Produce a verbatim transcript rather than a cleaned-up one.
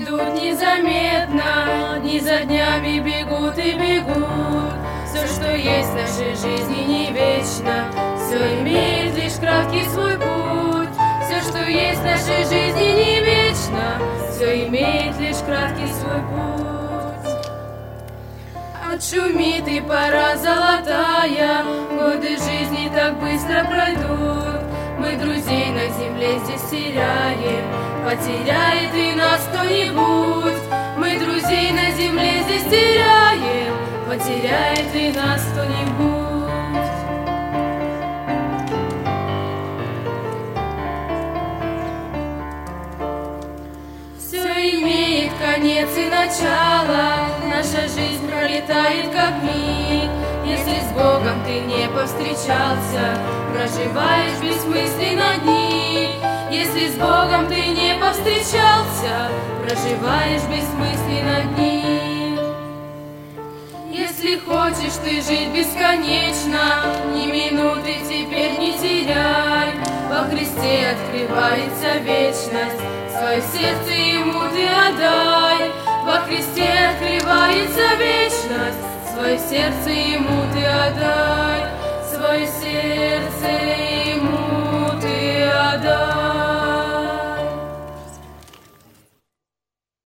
идут незаметно, дни за днями бегут и бегут. Все, что есть в нашей жизни, не вечно, все имеет лишь краткий свой путь. Все, что есть в нашей жизни, не вечно, все имеет лишь краткий свой путь. Отшумит и пора золотая, годы жизни так быстро пройдут. Мы друзей на земле здесь теряем, потеряет и нас кто-нибудь. Мы друзей на земле здесь теряем, потеряет и нас кто-нибудь. Все имеет конец и начало, наша жизнь пролетает как миг. Если с Богом ты не повстречался, проживаешь бессмысленно дни. Если с Богом ты не повстречался, проживаешь бессмысленно дни. Если хочешь ты жить бесконечно, ни минуты теперь не теряй. Во Христе открывается вечность, свое сердце Ему ты отдай. Во Христе открывается вечность, свое сердце Ему ты отдай. Свое сердце Ему